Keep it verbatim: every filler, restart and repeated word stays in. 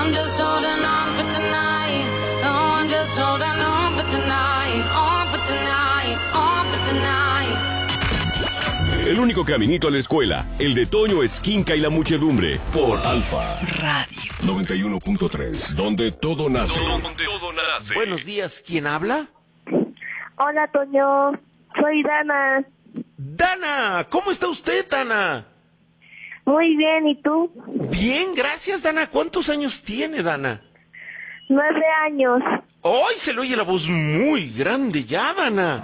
I'm just holding on for tonight. Oh, I'm just holding on for tonight. On for tonight. On for tonight. El único caminito a la escuela, el de Toño Esquinca y la muchedumbre, por Alfa Radio noventa y uno punto tres, donde todo nace. Donde todo nace. Buenos días, ¿quién habla? Hola, Toño. Soy Dana. Dana, ¿cómo está usted, Dana? Muy bien, ¿y tú? Bien, gracias, Dana. ¿Cuántos años tiene, Dana? Nueve años. ¡Ay, se le oye la voz muy grande ya, Dana!